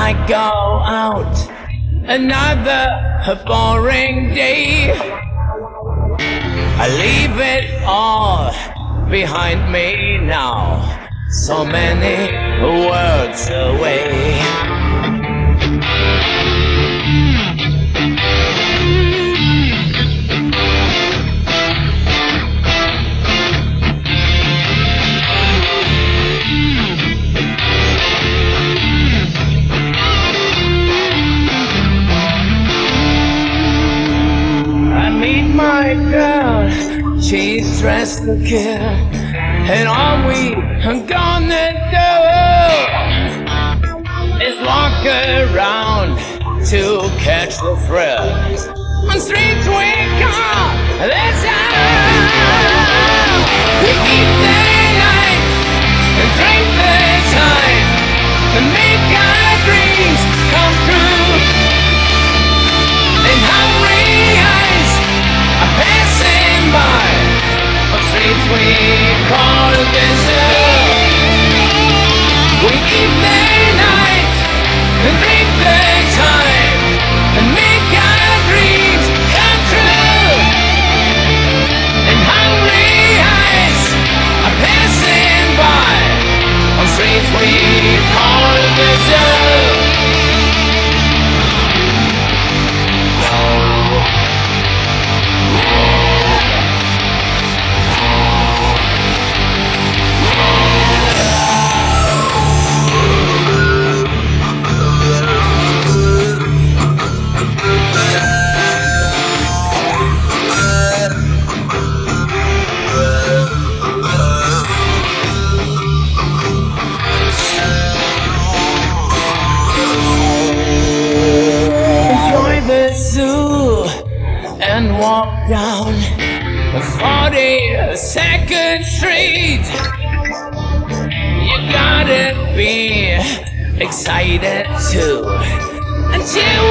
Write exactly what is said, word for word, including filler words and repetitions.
I go out, another boring day. I leave it all behind me now, so many worlds away. My girl, she's dressed to kill, and all we gonna do is walk around to catch the thrill. On streets we call this out. We eat the night and drink the time and make our dreams come true. And hungry eyes are passing by on streets we call the zoo. We eat the night and drink the time and make our dreams come true. And hungry eyes are passing by on streets we call the zoo. And walk down forty-second Street. You gotta be excited too, until